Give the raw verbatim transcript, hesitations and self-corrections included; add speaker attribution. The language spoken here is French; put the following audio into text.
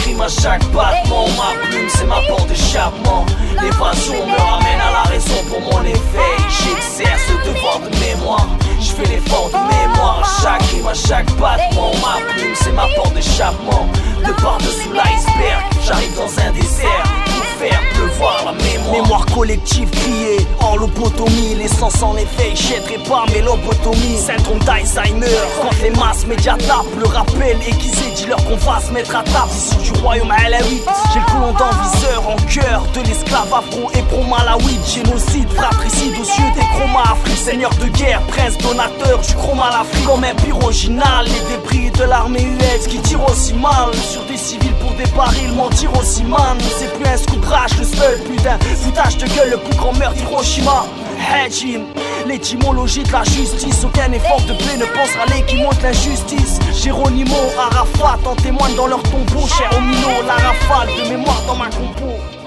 Speaker 1: rime, à chaque battement. Ma plume c'est ma porte d'échappement. L'évasion me ramène à la raison pour mon éveil. J'exerce le devoir de mémoire. Je fais l'effort de mémoire à chaque rime, à chaque battement. Ma plume c'est ma porte d'échappement. De par-dessous l'iceberg, j'arrive dans un désert. Pour faire pleuvoir la mémoire. Mémoire collective criée, en lobotomie. L'essence en éveil, j'aiderai pas mes lobotomies. Syndrome d'Alzheimer, quand les masses médias tapent. Le rappel aiguisé, dis-leur qu'on va se mettre à table. Issu du royaume alaouite, j'ai le colon d'enviseur en cœur de l'esclave afro et pro-malawite. Génocide, fratricide aux yeux des chromas Afrique. Seigneur de guerre, prince donateur du chroma l'Afrique. Comme un pire original, les débris de l'armée U S qui tirent aussi mal sur des civils pour des barils, mentir aussi man. C'est plus un scoudrage, le seul putain foutage de gueule, le plus grand meurtre d'Hiroshima. Hajim, l'étymologie de la justice. Aucun effort de paix ne pensera à qui montre l'injustice. Géronimo, Arafat en témoignent dans leur tombeau. Cher Omino, la rafale de mémoire dans ma compo.